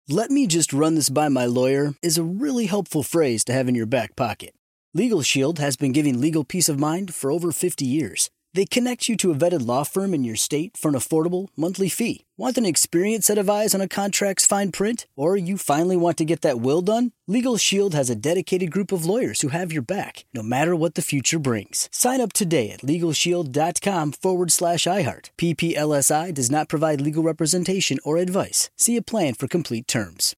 "Let me just run this by my lawyer" is a really helpful phrase to have in your back pocket. Legal Shield has been giving legal peace of mind for over 50 years. They connect you to a vetted law firm in your state for an affordable monthly fee. Want an experienced set of eyes on a contract's fine print? Or you finally want to get that will done? Legal Shield has a dedicated group of lawyers who have your back, no matter what the future brings. Sign up today at LegalShield.com/iHeart. PPLSI does not provide legal representation or advice. See a plan for complete terms.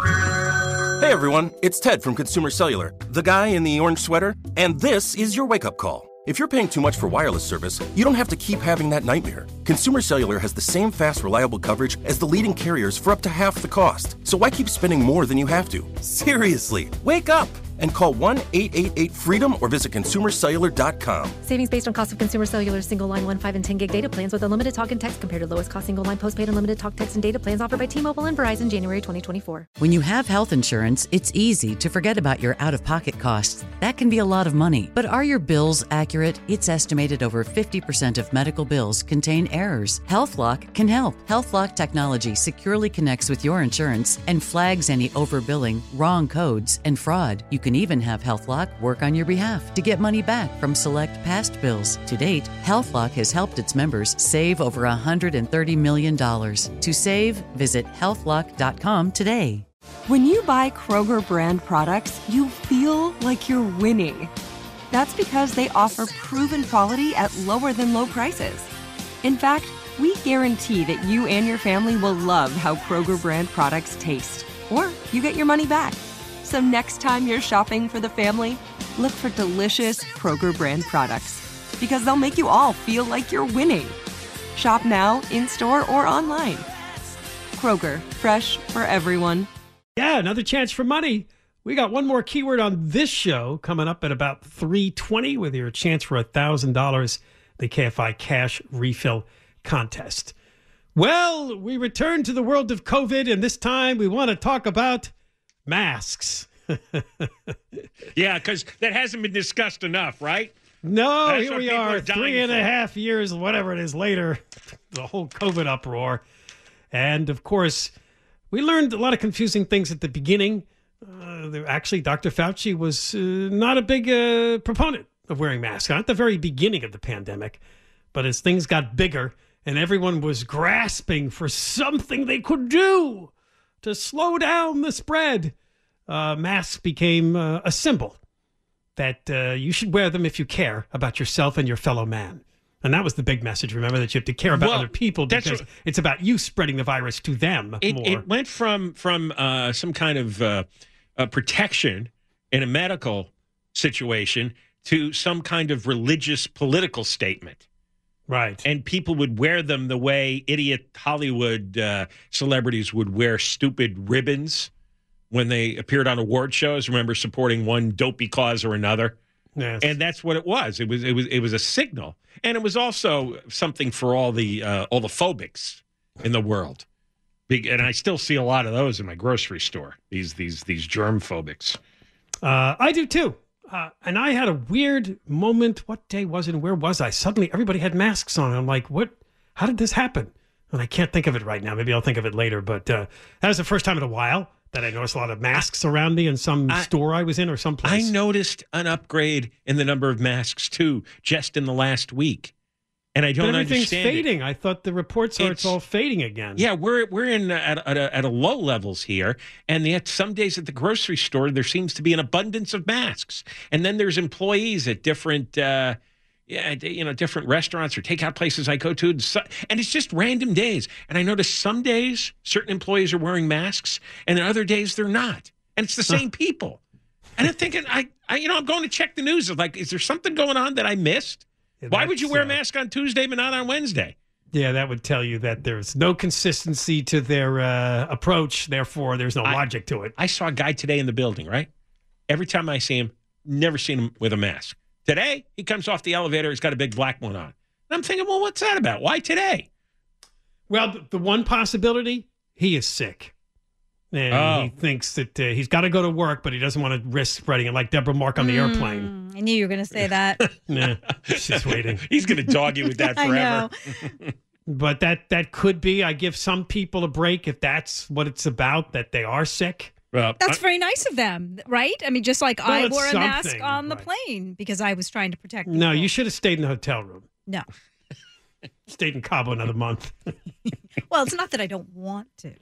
Hey everyone, it's Ted from Consumer Cellular, the guy in the orange sweater, and this is your wake-up call. If you're paying too much for wireless service, you don't have to keep having that nightmare. Consumer Cellular has the same fast, reliable coverage as the leading carriers for up to half the cost. So why keep spending more than you have to? Seriously, wake up and call 1-888-FREEDOM or visit consumercellular.com. Savings based on cost of Consumer Cellular single line 1, 5, and 10 gig data plans with unlimited talk and text compared to lowest cost single line postpaid unlimited talk, text, and data plans offered by T-Mobile and Verizon January 2024. When you have health insurance, it's easy to forget about your out-of-pocket costs. That can be a lot of money. But are your bills accurate? It's estimated over 50% of medical bills contain errors. HealthLock can help. HealthLock technology securely connects with your insurance and flags any overbilling, wrong codes, and fraud. You can even have HealthLock work on your behalf to get money back from select past bills. To date, HealthLock has helped its members save over $130 million. To save, visit healthlock.com today. When you buy Kroger brand products, you feel like you're winning. That's because they offer proven quality at lower than low prices. In fact, we guarantee that you and your family will love how Kroger brand products taste, or you get your money back. So next time you're shopping for the family, look for delicious Kroger brand products, because they'll make you all feel like you're winning. Shop now, in-store, or online. Kroger, fresh for everyone. Yeah, another chance for money. We got one more keyword on this show coming up at about 3:20 with your chance for $1,000, the KFI Cash Refill Contest. Well, we return to the world of COVID, and this time we want to talk about masks. Yeah, because that hasn't been discussed enough, right? No, That's here what we people are, are dying 3.5 years, whatever it is later, the whole COVID uproar. And, of course, we learned a lot of confusing things at the beginning. Actually, Dr. Fauci was not a big proponent of wearing masks, not at the very beginning of the pandemic. But as things got bigger and everyone was grasping for something they could do to slow down the spread, masks became a symbol that you should wear them if you care about yourself and your fellow man. And that was the big message. Remember that you have to care about other people because it's about you spreading the virus to them more. It went from some kind of protection in a medical situation to some kind of religious political statement. Right. And people would wear them the way idiot Hollywood celebrities would wear stupid ribbons when they appeared on award shows. Remember, supporting one dopey cause or another. Yes. And that's what it was. It was a signal, and it was also something for all the phobics in the world. And I still see a lot of those in my grocery store. These germ phobics. I do too. And I had a weird moment. What day was it? And where was I? Suddenly, everybody had masks on. I'm like, what? How did this happen? And I can't think of it right now. Maybe I'll think of it later. But that was the first time in a while that I noticed a lot of masks around me in some store I was in or someplace. I noticed an upgrade in the number of masks, too, just in the last week. And I don't everything's understand fading. I thought the reports are it's all fading again. Yeah, we're in at a low levels here, and yet some days at the grocery store there seems to be an abundance of masks, and then there's employees at different different restaurants or takeout places I go to, and it's just random days. And I notice some days certain employees are wearing masks, and then other days they're not, and it's the same people. And I'm thinking, I'm going to check the news. Like, is there something going on that I missed? Why would you wear a mask on Tuesday but not on Wednesday? Yeah, that would tell you that there's no consistency to their approach. Therefore, there's no logic to it. I saw a guy today in the building, right? Every time I see him, never seen him with a mask. Today, he comes off the elevator. He's got a big black one on. And I'm thinking, well, what's that about? Why today? Well, the one possibility, he is sick. And he thinks that he's got to go to work, but he doesn't want to risk spreading it like Deborah Mark on the airplane. I knew you were going to say that. Yeah, she's waiting. He's going to dog you with that forever. I know. But that could be. I give some people a break if that's what it's about, that they are sick. Well, That's very nice of them, right? I mean, just like I it's wore a mask something, on the right. plane because I was trying to protect people. No, you should have stayed in the hotel room. No. Stayed in Cabo another month. Well, it's not that I don't want to.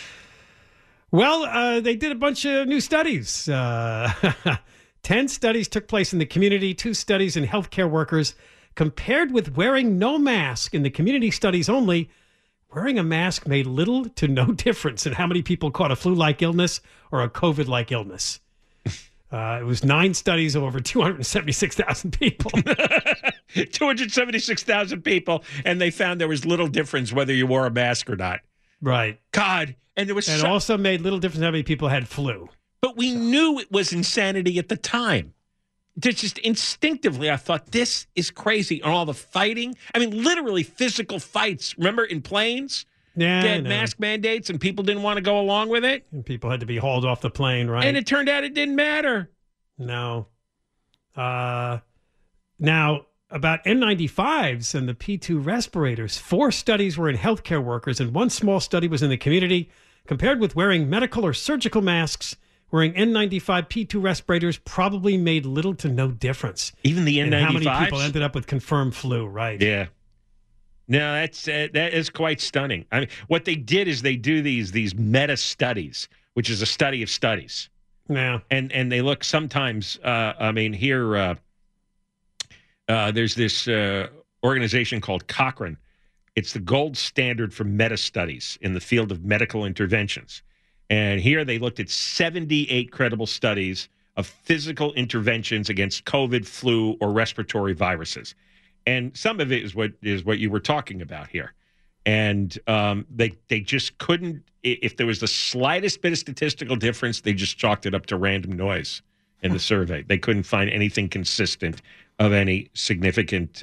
Well, they did a bunch of new studies. 10 studies took place in the community, 2 studies in healthcare workers. Compared with wearing no mask in the community studies only, wearing a mask made little to no difference in how many people caught a flu-like illness or a COVID-like illness. It was 9 studies of over 276,000 people. 276,000 people, and they found there was little difference whether you wore a mask or not. Right. God, and there was And also made little difference how many people had flu. but we knew it was insanity at the time. Just instinctively, I thought, this is crazy. And all the fighting. I mean, literally physical fights. Remember in planes? Yeah, They I had know. mask mandates and people didn't want to go along with it. And people had to be hauled off the plane, right? And it turned out it didn't matter. No. Now, about N95s and the P2 respirators, 4 studies were in healthcare workers and 1 small study was in the community. Compared with wearing medical or surgical masks, wearing N95 P2 respirators probably made little to no difference. Even the in N95s? how many people ended up with confirmed flu, right? Yeah. No, that is quite stunning. I mean, what they did is they do these meta studies, which is a study of studies. Yeah. And they look sometimes, here, there's this organization called Cochrane. It's the gold standard for meta studies in the field of medical interventions. And here they looked at 78 credible studies of physical interventions against COVID, flu, or respiratory viruses. And some of it is what you were talking about here. And they just couldn't, if there was the slightest bit of statistical difference, they just chalked it up to random noise in the survey. They couldn't find anything consistent of any significant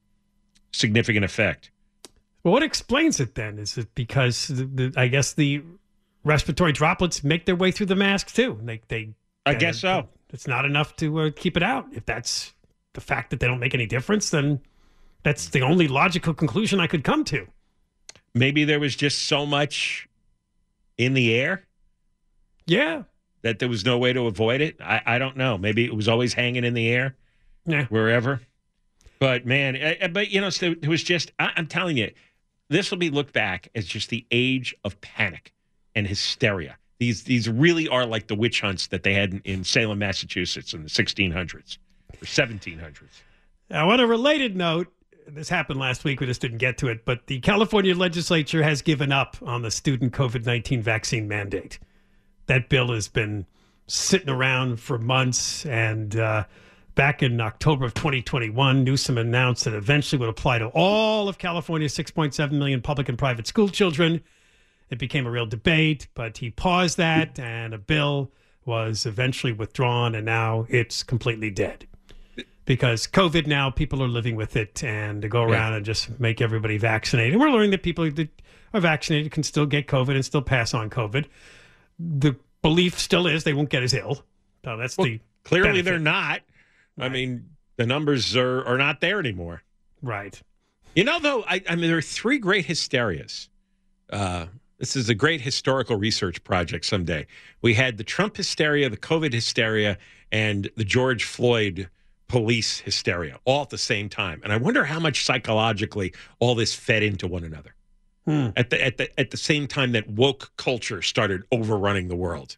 effect. Well, what explains it then? Is it because I guess the respiratory droplets make their way through the mask too? I guess so. It's not enough to keep it out. If that's the fact that they don't make any difference, then that's the only logical conclusion I could come to. Maybe there was just so much in the air. Yeah. That there was no way to avoid it. I don't know. Maybe it was always hanging in the air. Yeah. Wherever. But man, so it was just, I'm telling you, this will be looked back as just the age of panic and hysteria. These really are like the witch hunts that they had in Salem, Massachusetts in the 1600s or 1700s. Now, on a related note, this happened last week. We just didn't get to it. But the California legislature has given up on the student COVID-19 vaccine mandate. That bill has been sitting around for months. And back in October of 2021, Newsom announced that eventually would apply to all of California's 6.7 million public and private school children. It became a real debate, but he paused that, and a bill was eventually withdrawn, and now it's completely dead. Because COVID now, people are living with it, and to go around and just make everybody vaccinated. And we're learning that people that are vaccinated can still get COVID and still pass on COVID. The belief still is they won't get as ill. So that's the clearly benefit. they're not. Right. I mean, the numbers are not there anymore. Right. You know, though, I mean, there are 3 great hysterias. This is a great historical research project someday. We had the Trump hysteria, the COVID hysteria, and the George Floyd police hysteria all at the same time. And I wonder how much psychologically all this fed into one another. At the same time that woke culture started overrunning the world.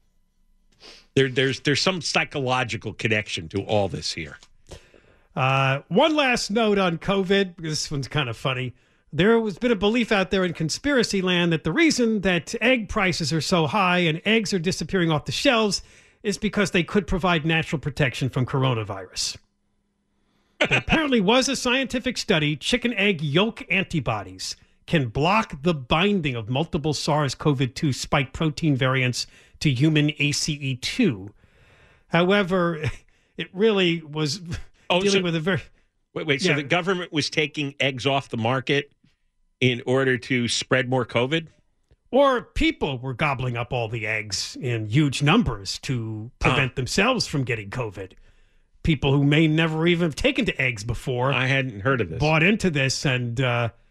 There's some psychological connection to all this here. One last note on COVID, because this one's kind of funny. There has been a belief out there in conspiracy land that the reason that egg prices are so high and eggs are disappearing off the shelves is because they could provide natural protection from coronavirus. There apparently was a scientific study. Chicken egg yolk antibodies can block the binding of multiple SARS-CoV-2 spike protein variants to human ACE2. However, it really was dealing with a very... Wait. So the government was taking eggs off the market in order to spread more COVID? Or people were gobbling up all the eggs in huge numbers to prevent themselves from getting COVID. People who may never even have taken to eggs before. I hadn't heard of this. Bought into this, and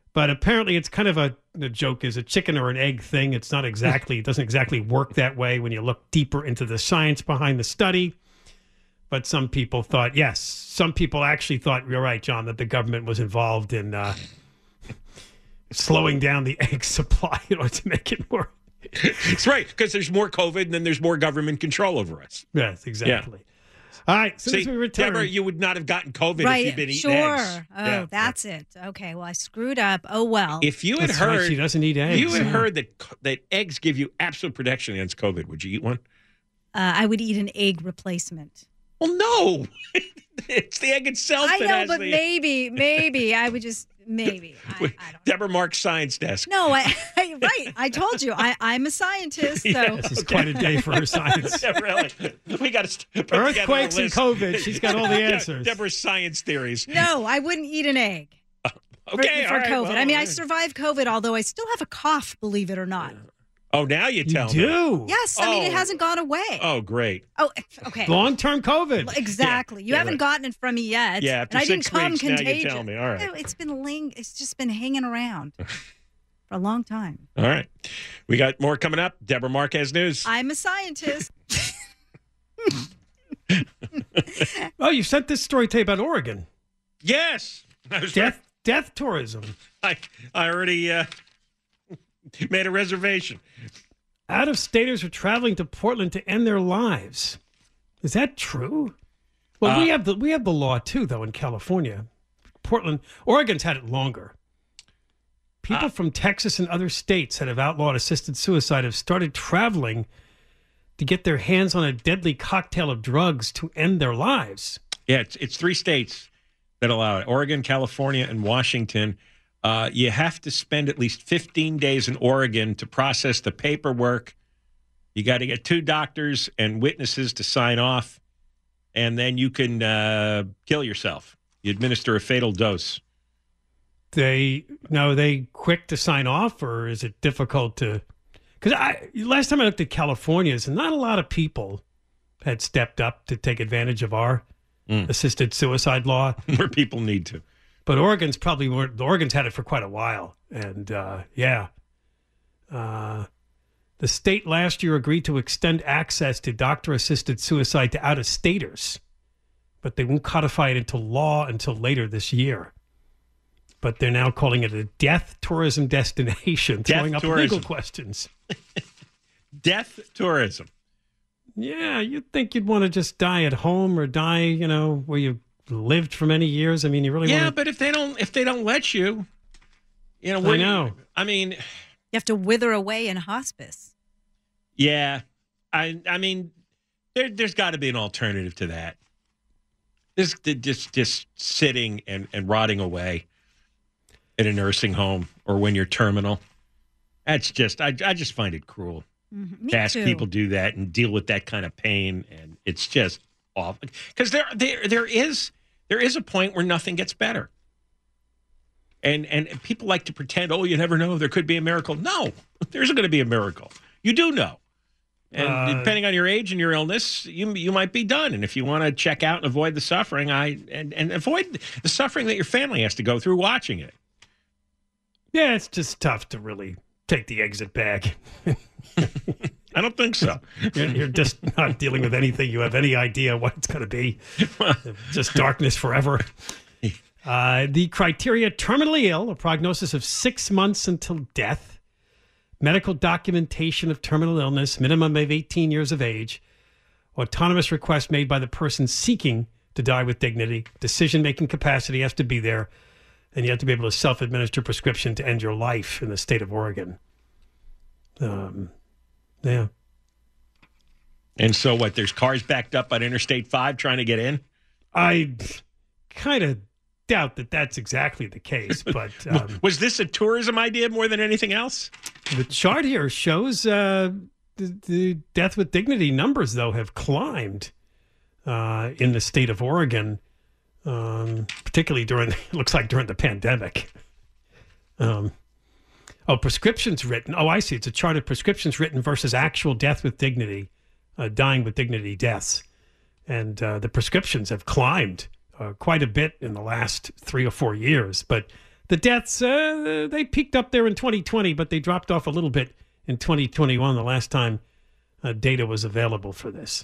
But apparently it's kind of the joke is a chicken or an egg thing. It's not exactly, it doesn't exactly work that way when you look deeper into the science behind the study. But some people thought, yes, some people actually thought, you're right, John, that the government was involved in slowing down the egg supply in order to make it more. It's right, because there's more COVID and then there's more government control over us. Yes, exactly. All right, so as we return. Deborah, you would not have gotten COVID Right, if you'd been eating sure. eggs. Oh, that's it. Okay, well, I screwed up. Oh, well. If you had That's why heard, she doesn't eat eggs. If you had heard that eggs give you absolute protection against COVID, would you eat one? I would eat an egg replacement. Well, no. It's the egg itself. I that know, has but the... maybe I would just, maybe. I don't know. Deborah Mark's science desk. No, right. I told you. I'm a scientist, so. This is quite a day for her science. Yeah, really. We got to Earthquakes and COVID. She's got all the answers. Deborah's science theories. No, I wouldn't eat an egg. Okay, for all right, COVID. well, I mean, all I right. survived COVID, although I still have a cough, believe it or not. Oh, now you tell me. Do. Yes, I mean, it hasn't gone away. Oh, great. Oh, okay. Long-term COVID. Exactly. You haven't gotten it from me yet. Yeah, after and I didn't 6 come weeks, now you contagious. tell me. All right. No, it's just been hanging around for a long time. All right. We got more coming up. Deborah Mark has news. I'm a scientist. Oh, you sent this story tape about Oregon. Yes. I was Death tourism. I already made a reservation. Out-of-staters are traveling to Portland to end their lives. Is that true? Well, we have the law too, though, in California. Oregon's had it longer. People from Texas and other states that have outlawed assisted suicide have started traveling to get their hands on a deadly cocktail of drugs to end their lives. Yeah, it's 3 states that allow it: Oregon, California, and Washington. You have to spend at least 15 days in Oregon to process the paperwork. You got to get 2 doctors and witnesses to sign off, and then you can kill yourself. You administer a fatal dose. They quick to sign off, or is it difficult to? Because last time I looked at California's, and not a lot of people had stepped up to take advantage of our assisted suicide law. Where people need to. But Oregon's had it for quite a while. And the state last year agreed to extend access to doctor-assisted suicide to out-of-staters, but they won't codify it into law until later this year. But they're now calling it a death tourism destination, throwing up legal questions. Death tourism. Yeah, you'd think you'd want to just die at home or die, where you lived for many years. I mean, you really want to... but if they don't let you, I know. I mean, You have to wither away in hospice. yeah. I mean, there's got to be an alternative to that. Just sitting and rotting away in a nursing home or when you're terminal. That's just I just find it cruel Me to ask too. people to do that and deal with that kind of pain, and it's just awful. Because there is a point where nothing gets better. And people like to pretend, oh, you never know, there could be a miracle. No, there isn't going to be a miracle. You do know. And depending on your age and your illness, you might be done. And if you want to check out and avoid the suffering, and avoid the suffering that your family has to go through watching it. Yeah, it's just tough to really take the exit bag. I don't think so. You're just not dealing with anything. You have any idea what it's going to be. Just darkness forever. The criteria: terminally ill, a prognosis of 6 months until death, medical documentation of terminal illness, minimum of 18 years of age, autonomous request made by the person seeking to die with dignity, decision-making capacity has to be there, and you have to be able to self-administer prescription to end your life in the state of Oregon. Yeah. And so what? There's cars backed up on Interstate 5 trying to get in? I kind of doubt that that's exactly the case, but was this a tourism idea more than anything else? The chart here shows the death with dignity numbers, though, have climbed in the state of Oregon, particularly during the pandemic. Prescriptions written. Oh, I see. It's a chart of prescriptions written versus actual death with dignity, dying with dignity deaths. And the prescriptions have climbed quite a bit in the last 3 or 4 years, but The deaths, they peaked up there in 2020, but they dropped off a little bit in 2021, the last time data was available for this.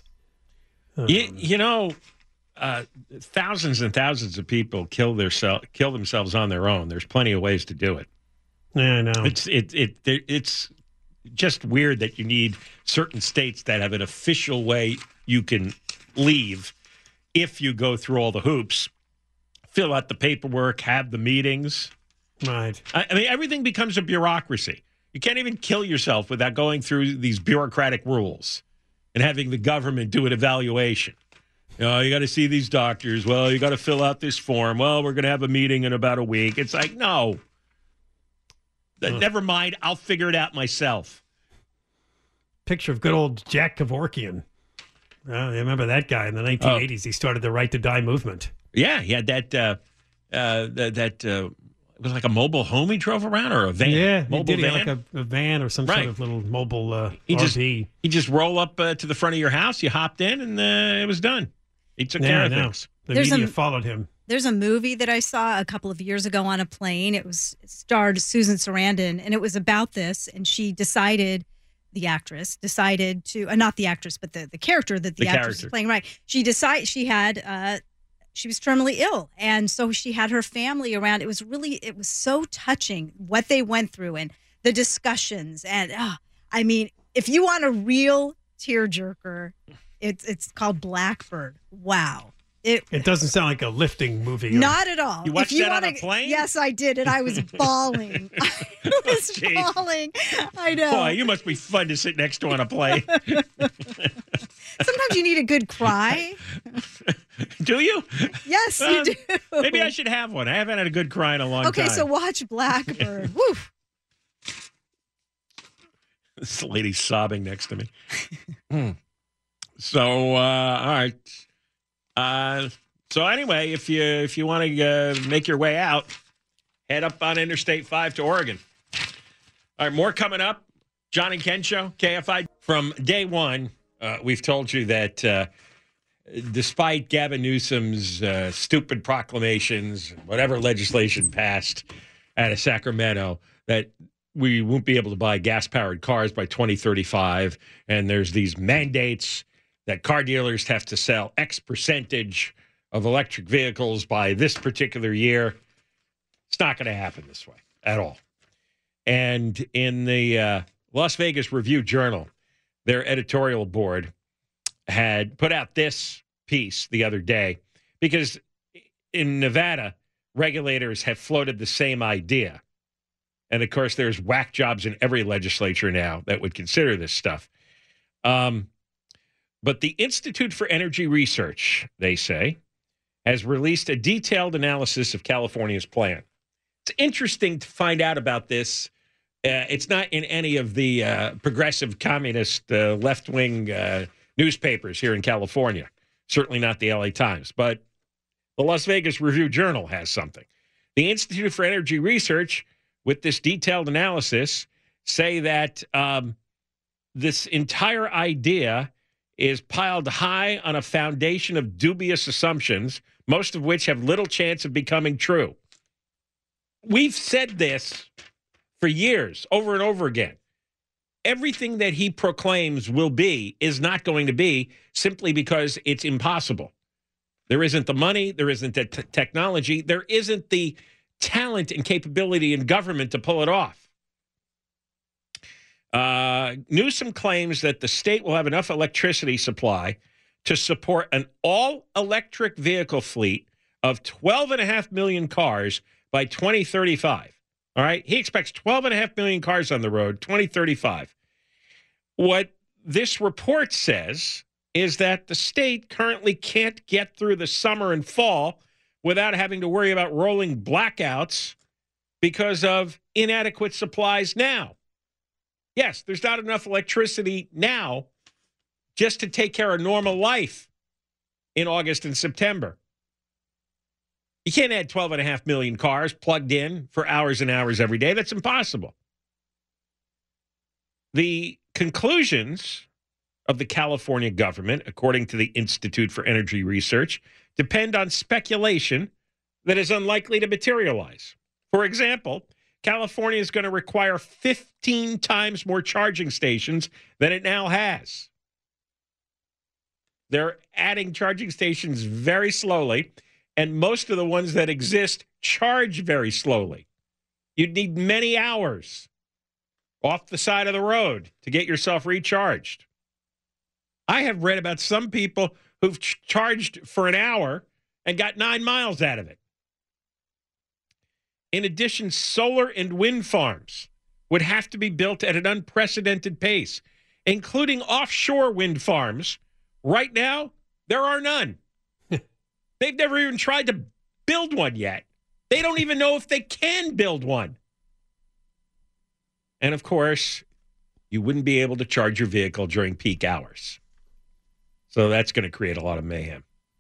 Thousands and thousands of people kill themselves on their own. There's plenty of ways to do it. Yeah, I know. It's just weird that you need certain states that have an official way you can leave if you go through all the hoops, fill out the paperwork, have the meetings. Right. I mean, everything becomes a bureaucracy. You can't even kill yourself without going through these bureaucratic rules and having the government do an evaluation. You got to see these doctors. Well, you got to fill out this form. Well, we're going to have a meeting in about a week. It's like, no. Never mind. I'll figure it out myself. Picture of good old Jack Kevorkian. I remember that guy in the 1980s. He started the Right to Die movement. Yeah, he had that it was like a mobile home he drove around, or a van. Yeah, mobile he did. van. He had like a van or some sort of little mobile RV. He just roll up to the front of your house. You hopped in, and it was done. He took care of things. The media followed him. There's a movie that I saw a couple of years ago on a plane. It starred Susan Sarandon, and it was about this. And the actress decided to, not the actress, but the character that the actress was playing. Right. She was terminally ill, and so she had her family around. It was so touching what they went through and the discussions. And I mean, if you want a real tearjerker, it's called Blackbird. Wow. It doesn't sound like a lifting movie. Not at all. You watched that on a plane? Yes, I did, and I was bawling. I was bawling. I know. Boy, you must be fun to sit next to on a plane. Sometimes you need a good cry. Do you? Yes, you do. Maybe I should have one. I haven't had a good cry in a long time. Okay, so watch Blackbird. Woo. This lady's sobbing next to me. So, all right. So anyway, if you want to make your way out, head up on Interstate 5 to Oregon. All right, more coming up. John and Ken Show, KFI. From day one, we've told you that despite Gavin Newsom's stupid proclamations, whatever legislation passed out of Sacramento, that we won't be able to buy gas-powered cars by 2035, and there's these mandates that car dealers have to sell X percentage of electric vehicles by this particular year. It's not going to happen this way at all. And in the Las Vegas Review-Journal, their editorial board had put out this piece the other day because in Nevada, regulators have floated the same idea. And, of course, there's whack jobs in every legislature now that would consider this stuff. But the Institute for Energy Research, they say, has released a detailed analysis of California's plan. It's interesting to find out about this. It's not in any of the progressive communist left-wing newspapers here in California, certainly not the LA Times, but the Las Vegas Review-Journal has something. The Institute for Energy Research, with this detailed analysis, say that this entire idea is piled high on a foundation of dubious assumptions, most of which have little chance of becoming true. We've said this for years, over and over again. Everything that he proclaims will be is not going to be, simply because it's impossible. There isn't the money, there isn't the technology, there isn't the talent and capability in government to pull it off. Newsom claims that the state will have enough electricity supply to support an all-electric vehicle fleet of 12.5 million cars by 2035. All right? He expects 12.5 million cars on the road, 2035. What this report says is that the state currently can't get through the summer and fall without having to worry about rolling blackouts because of inadequate supplies now. Yes, there's not enough electricity now just to take care of normal life in August and September. You can't add 12.5 million cars plugged in for hours and hours every day. That's impossible. The conclusions of the California government, according to the Institute for Energy Research, depend on speculation that is unlikely to materialize. For example, California is going to require 15 times more charging stations than it now has. They're adding charging stations very slowly, and most of the ones that exist charge very slowly. You'd need many hours off the side of the road to get yourself recharged. I have read about some people who've charged for an hour and got 9 miles out of it. In addition, solar and wind farms would have to be built at an unprecedented pace, including offshore wind farms. Right now, there are none. They've never even tried to build one yet. They don't even know if they can build one. And of course, you wouldn't be able to charge your vehicle during peak hours. So that's going to create a lot of mayhem.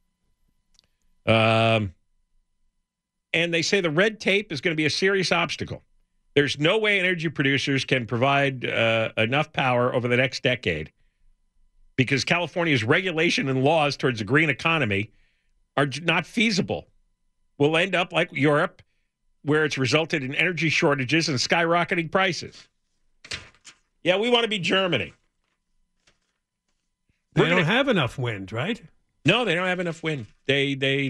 And they say the red tape is going to be a serious obstacle. There's no way energy producers can provide enough power over the next decade because California's regulation and laws towards the green economy are not feasible. We'll end up like Europe, where it's resulted in energy shortages and skyrocketing prices. Yeah, we want to be Germany. They don't have enough wind, right? No, they don't have enough wind. The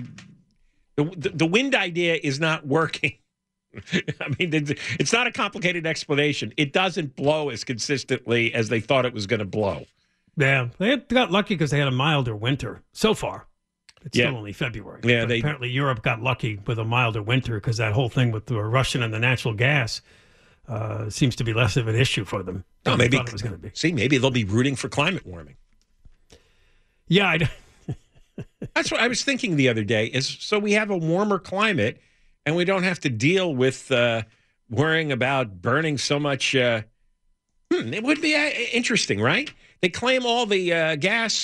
wind idea is not working. I mean, it's not a complicated explanation. It doesn't blow as consistently as they thought it was going to blow. Yeah, they got lucky because they had a milder winter so far. It's still only February. Yeah, apparently Europe got lucky with a milder winter because that whole thing with the Russian and the natural gas seems to be less of an issue for them than they thought it was going to be. See, maybe they'll be rooting for climate warming. Yeah, that's what I was thinking the other day. Is so we have a warmer climate, and we don't have to deal with worrying about burning so much. It would be interesting, right? They claim all the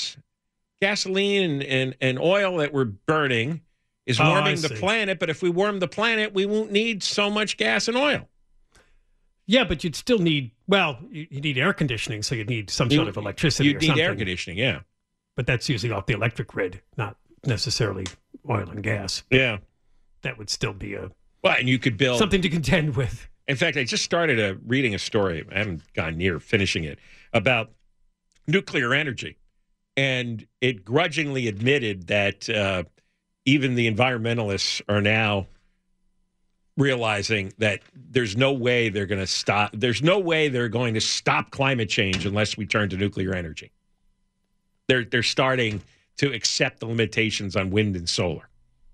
gasoline and oil that we're burning is warming the planet, but if we warm the planet, we won't need so much gas and oil. Yeah, but you'd still need, you need air conditioning, so you'd need some sort of electricity or something. You'd need air conditioning, yeah. But that's usually off the electric grid, not necessarily oil and gas. Yeah. That would still be and you could build something to contend with. In fact, I just started reading a story, I haven't gone near finishing it, about nuclear energy. And it grudgingly admitted that even the environmentalists are now realizing that there's no way they're going to stop. There's no way they're going to stop climate change unless we turn to nuclear energy. They're starting to accept the limitations on wind and solar.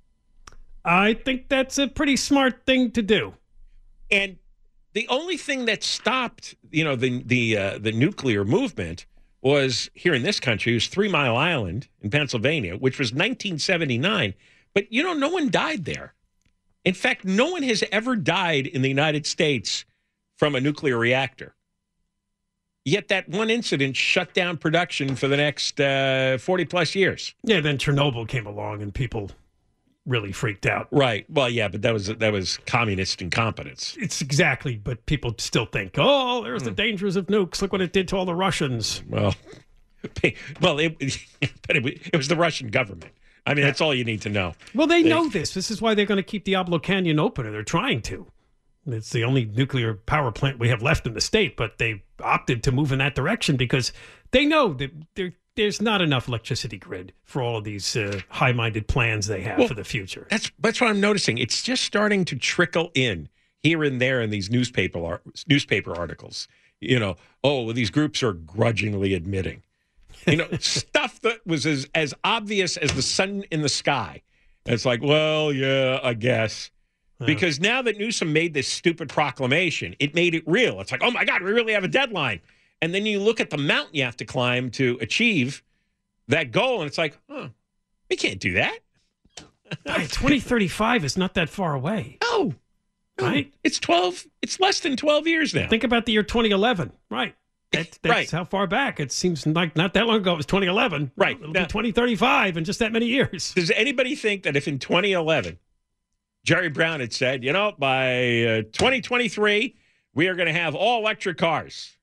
I think that's a pretty smart thing to do. And the only thing that stopped, the nuclear movement was here in this country. It was 3 Mile Island in Pennsylvania, which was 1979. But, no one died there. In fact, no one has ever died in the United States from a nuclear reactor. Yet that one incident shut down production for the next 40-plus years. Yeah, then Chernobyl came along and people really freaked out. Right. Well, yeah, but that was communist incompetence. It's exactly, but people still think, oh, there's the dangers of nukes. Look what it did to all the Russians. Well, it was the Russian government. I mean, that's all you need to know. Well, they know this. This is why they're going to keep Diablo Canyon open, or they're trying to. It's the only nuclear power plant we have left in the state, but they opted to move in that direction because they know that there's not enough electricity grid for all of these high-minded plans they have for the future. That's what I'm noticing. It's just starting to trickle in here and there in these newspaper articles. These groups are grudgingly admitting. Stuff that was as obvious as the sun in the sky. It's like, well, yeah, I guess. Because now that Newsom made this stupid proclamation, it made it real. It's like, oh, my God, we really have a deadline. And then you look at the mountain you have to climb to achieve that goal, and it's like, we can't do that. 2035 is not that far away. No. Right? It's less than 12 years now. Think about the year 2011. Right. That's right. How far back. It seems like not that long ago it was 2011. Right. It'll be 2035 in just that many years. Does anybody think that if in 2011 Jerry Brown had said, by 2023, we are going to have all electric cars?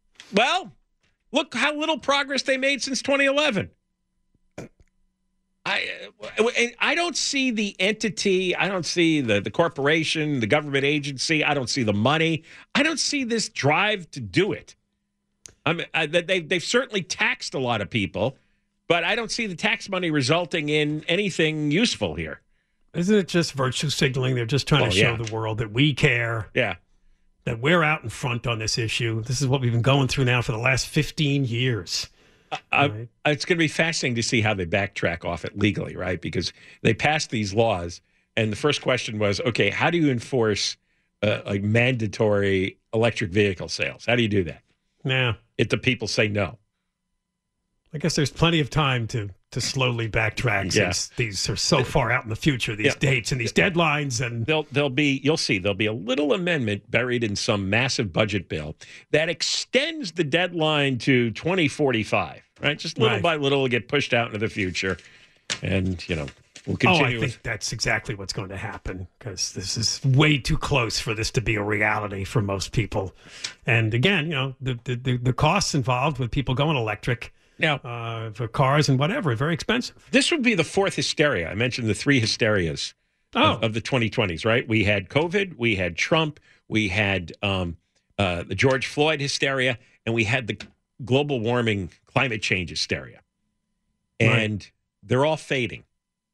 Well, look how little progress they made since 2011. I don't see the entity. I don't see the corporation, the government agency. I don't see the money. I don't see this drive to do it. I mean, they've certainly taxed a lot of people, but I don't see the tax money resulting in anything useful here. Isn't it just virtue signaling? They're just trying to show the world that we care. Yeah. That we're out in front on this issue. This is what we've been going through now for the last 15 years. Right? It's going to be fascinating to see how they backtrack off it legally, right? Because they passed these laws, and the first question was, okay, how do you enforce like mandatory electric vehicle sales? How do you do that? Yeah. If the people say no. I guess there's plenty of time to slowly backtrack since these are so far out in the future, these dates and these deadlines. And you'll see, there'll be a little amendment buried in some massive budget bill that extends the deadline to 2045, right? Just little by little, it'll get pushed out into the future. And, we'll continue. I think that's exactly what's going to happen because this is way too close for this to be a reality for most people. And again, the costs involved with people going electric. Now, for cars and whatever, very expensive. This would be the fourth hysteria. I mentioned the three hysterias of the 2020s, right? We had COVID, we had Trump, we had the George Floyd hysteria, and we had the global warming climate change hysteria. And they're all fading.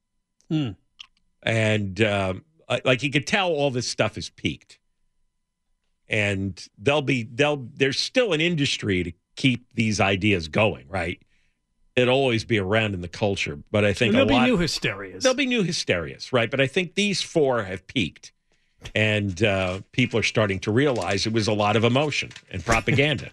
And like you could tell all this stuff is peaked. And there's still an industry to keep these ideas going, right? It'll always be around in the culture, but I think there'll be new hysterias. There'll be new hysterias, right? But I think these four have peaked, and people are starting to realize it was a lot of emotion and propaganda.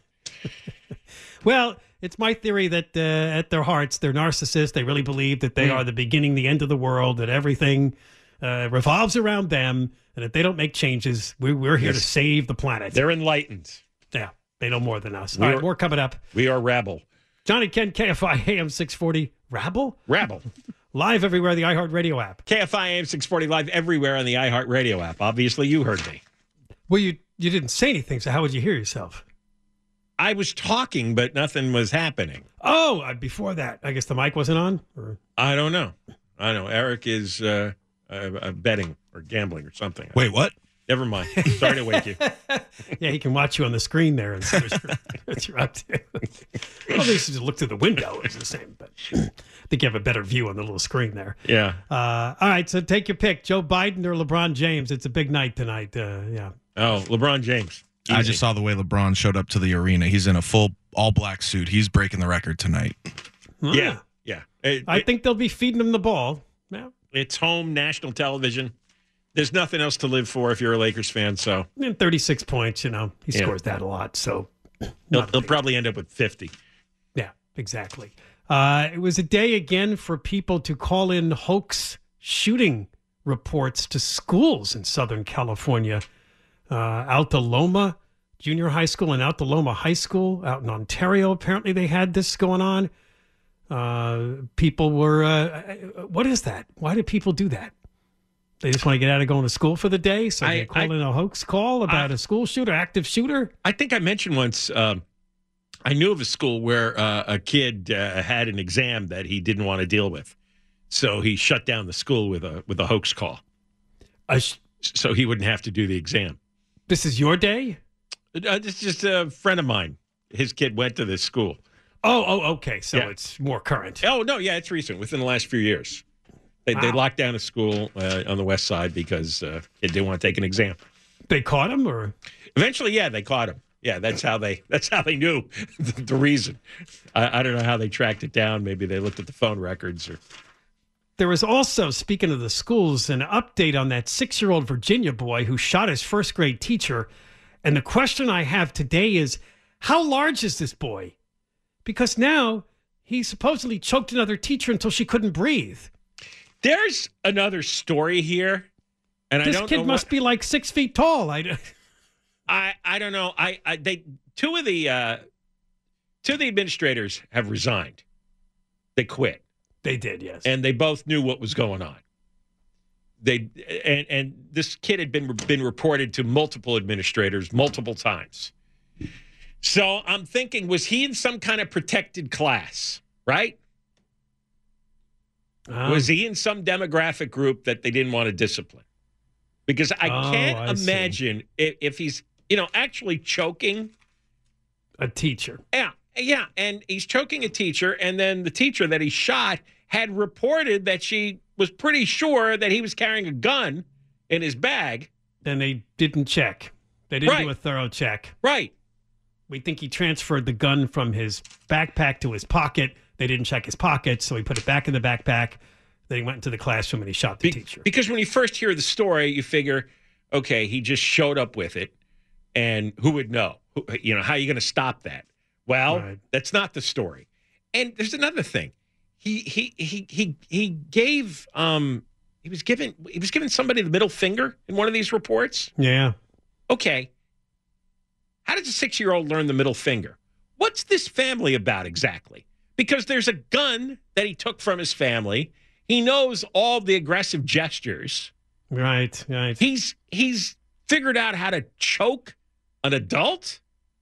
Well, it's my theory that at their hearts, they're narcissists. They really believe that they are the beginning, the end of the world, that everything revolves around them, and if they don't make changes, we're here to save the planet. They're enlightened. Yeah. They know more than us. All right, more coming up. We are rabble. Johnny Ken, KFI AM 640. Rabble? Rabble. Live everywhere, the iHeartRadio app. KFI AM 640 live everywhere on the iHeartRadio app. Obviously, you heard me. Well, you didn't say anything, so how would you hear yourself? I was talking, but nothing was happening. Oh, before that. I guess the mic wasn't on? Or? I don't know. Eric is betting or gambling or something. Wait, what? Never mind. Sorry to wake you. Yeah, he can watch you on the screen there and see what you're up to. Well, they should just look through the window. It's the same, but I think you have a better view on the little screen there. Yeah. All right, so take your pick. Joe Biden or LeBron James? It's a big night tonight. Yeah. Oh, LeBron James. Easy. I just saw the way LeBron showed up to the arena. He's in a full all-black suit. He's breaking the record tonight. Yeah. I think they'll be feeding him the ball. Yeah. It's home, national television. There's nothing else to live for if you're a Lakers fan. So, and 36 points, he scores that a lot. So he'll probably end up with 50. Yeah, exactly. It was a day again for people to call in hoax shooting reports to schools in Southern California. Alta Loma Junior High School and Alta Loma High School out in Ontario. Apparently they had this going on. People were, what is that? Why do people do that? They just want to get out of going to school for the day, so they call in a hoax call about a school shooter, active shooter. I think I mentioned once, I knew of a school where a kid had an exam that he didn't want to deal with. So he shut down the school with a hoax call. So he wouldn't have to do the exam. This is your day? This is just a friend of mine. His kid went to this school. Oh, okay. So it's more current. Oh, no, yeah, it's recent, within the last few years. They locked down a school on the west side because it didn't want to take an exam. They caught him, or eventually, yeah, they caught him. Yeah, that's how they knew the reason. I don't know how they tracked it down. Maybe they looked at the phone records. Or there was also, speaking of the schools, an update on that 6-year-old Virginia boy who shot his first grade teacher. And the question I have today is, how large is this boy? Because now he supposedly choked another teacher until she couldn't breathe. There's another story here, and this kid must be like 6 feet tall. I don't know. Two of the administrators have resigned. They quit. They did, yes, and they both knew what was going on. And this kid had been reported to multiple administrators multiple times. So I'm thinking, was he in some kind of protected class? Right. Was he in some demographic group that they didn't want to discipline? Because I can't imagine if he's, actually choking a teacher. Yeah, and he's choking a teacher, and then the teacher that he shot had reported that she was pretty sure that he was carrying a gun in his bag. And they didn't check. They didn't do a thorough check. Right. We think he transferred the gun from his backpack to his pocket. They didn't check his pocket, so he put it back in the backpack. Then he went into the classroom and he shot the teacher. Because when you first hear the story, you figure, okay, he just showed up with it, and who would know? How are you going to stop that? Well, that's not the story. And there's another thing. He gave he was giving somebody the middle finger in one of these reports. Yeah. Okay. How does a 6-year-old learn the middle finger? What's this family about exactly? Because there's a gun that he took from his family. He knows all the aggressive gestures. Right. He's figured out how to choke an adult.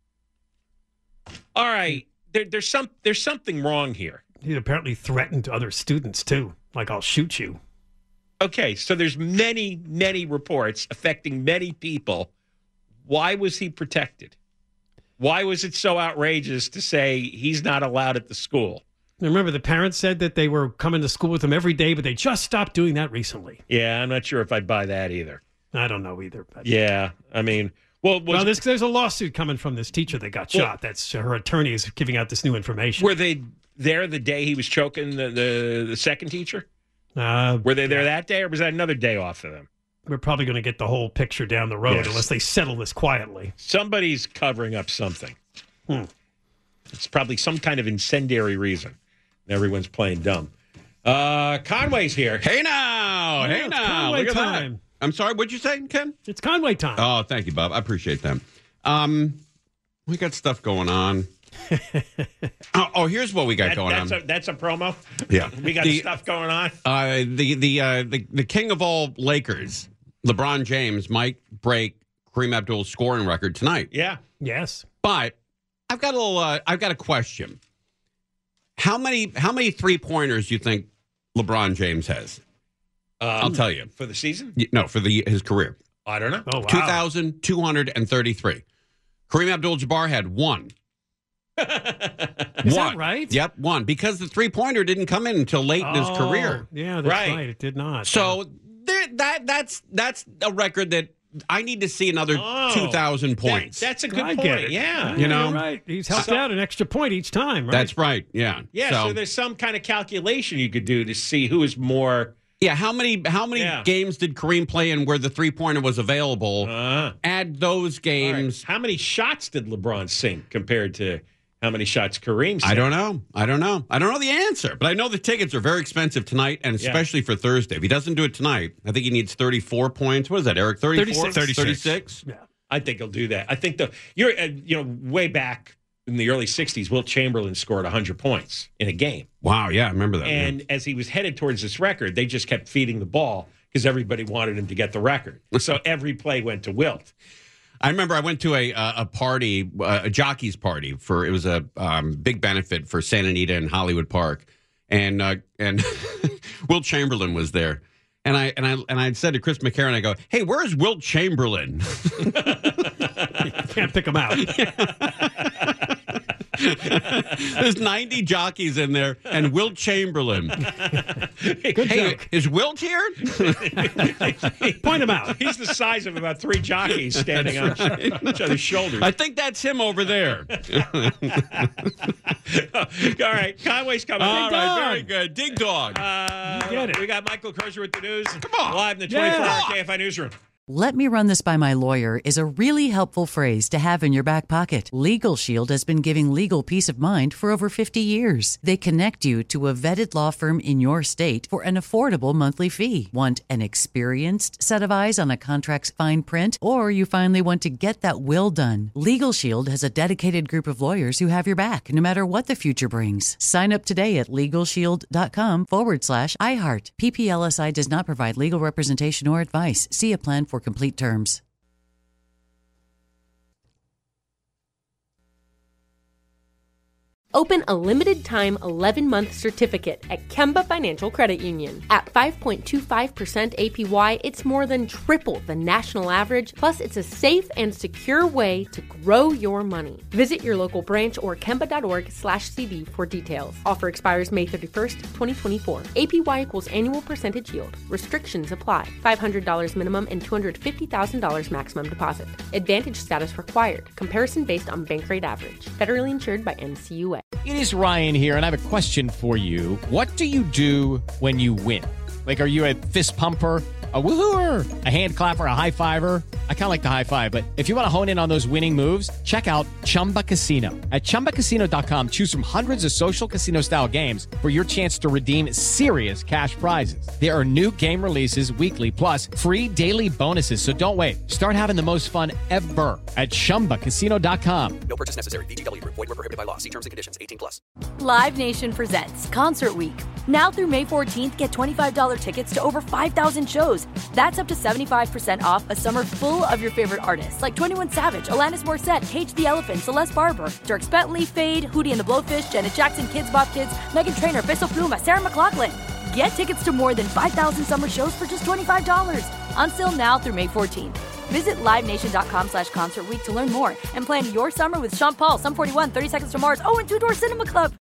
All right, there's something wrong here. He apparently threatened other students too, like I'll shoot you. Okay, so there's many reports affecting many people. Why was he protected? Why was it so outrageous to say he's not allowed at the school? Remember, the parents said that they were coming to school with him every day, but they just stopped doing that recently. Yeah, I'm not sure if I'd buy that either. I don't know either. But yeah, I mean, there's a lawsuit coming from this teacher that got shot. That's her attorney is giving out this new information. Were they there the day he was choking the second teacher? Were they there that day, or was that another day off for them? We're probably going to get the whole picture down the road unless they settle this quietly. Somebody's covering up something. It's probably some kind of incendiary reason. Everyone's playing dumb. Conway's here. Hey now. Hey now. Conway Look at time. that. I'm sorry, what'd you say, Ken? It's Conway time. Oh, thank you, Bob. I appreciate that. We got stuff going on. Here's what we got going on. That's a promo? Yeah. We got stuff going on? The king of all Lakers, LeBron James, might break Kareem Abdul's scoring record tonight. Yeah. Yes. But I've got a question. How many 3-pointers do you think LeBron James has? I'll tell you. For the season? No, for his career. I don't know. Oh, wow. 2,233. Kareem Abdul-Jabbar had 1. Is that right? Yep, 1. Because the 3-pointer didn't come in until late in his career. Yeah, that's right. It did not. So that's a record that I need to see another 2,000 points. That's a good point. Get it. Yeah. You know? You're right. He's helped out an extra point each time, right? That's right. Yeah. Yeah, so there's some kind of calculation you could do to see who is more. Yeah, how many games did Kareem play in where the 3-pointer was available? Add those games. Right. How many shots did LeBron sink compared to how many shots Kareem sink? I don't know. I don't know the answer, but I know the tickets are very expensive tonight, and especially for Thursday. If he doesn't do it tonight, I think he needs 34 points. What is that, Eric? 34? 36? Yeah. I think he'll do that. I think you're way back in the early 60s, Wilt Chamberlain scored 100 points in a game. Wow, yeah, I remember that. And as he was headed towards this record, they just kept feeding the ball because everybody wanted him to get the record. So every play went to Wilt. I remember I went to a party, a jockey's party it was a big benefit for Santa Anita and Hollywood Park, and Wilt Chamberlain was there, and I said to Chris McCarron, I go, "Hey, where's Wilt Chamberlain?" You can't pick him out. There's 90 jockeys in there, and Wilt Chamberlain. Good joke. Is Wilt here? Point him out. He's the size of about 3 jockeys standing on each other's shoulders. I think that's him over there. All right, Conway's coming. All right, very good. Dig Dog. You get it. We got Michael Crozier with the news. Come on. Live in the 24-hour KFI newsroom. Let me run this by my lawyer is a really helpful phrase to have in your back pocket. Legal Shield has been giving legal peace of mind for over 50 years. They connect you to a vetted law firm in your state for an affordable monthly fee. Want an experienced set of eyes on a contract's fine print? Or you finally want to get that will done? Legal Shield has a dedicated group of lawyers who have your back, no matter what the future brings. Sign up today at LegalShield.com/iHeart. PPLSI does not provide legal representation or advice. See a plan for complete terms. Open a limited-time 11-month certificate at Kemba Financial Credit Union. At 5.25% APY, it's more than triple the national average, plus it's a safe and secure way to grow your money. Visit your local branch or kemba.org/cb for details. Offer expires May 31st, 2024. APY equals annual percentage yield. Restrictions apply. $500 minimum and $250,000 maximum deposit. Advantage status required. Comparison based on bank rate average. Federally insured by NCUA. It is Ryan here, and I have a question for you. What do you do when you win? Like, are you a fist pumper, a woo-hooer, a hand clapper, a high-fiver? I kind of like the high-five, but if you want to hone in on those winning moves, check out Chumba Casino. At ChumbaCasino.com, choose from hundreds of social casino-style games for your chance to redeem serious cash prizes. There are new game releases weekly, plus free daily bonuses, so don't wait. Start having the most fun ever at ChumbaCasino.com. No purchase necessary. VGW. Void where prohibited by law. See terms and conditions. 18+. Live Nation presents Concert Week. Now through May 14th, get $25 tickets to over 5,000 shows. That's up to 75% off a summer full of your favorite artists like 21 Savage, Alanis Morissette, Cage the Elephant, Celeste Barber, Dierks Bentley, Fade, Hootie and the Blowfish, Janet Jackson, Kidz Bop Kids, Meghan Trainor, Bissell Pluma, Sarah McLachlan. Get tickets to more than 5,000 summer shows for just $25. Until now through May 14th. Visit LiveNation.com/Concert Week to learn more and plan your summer with Sean Paul, Sum 41, 30 Seconds to Mars, and Two Door Cinema Club.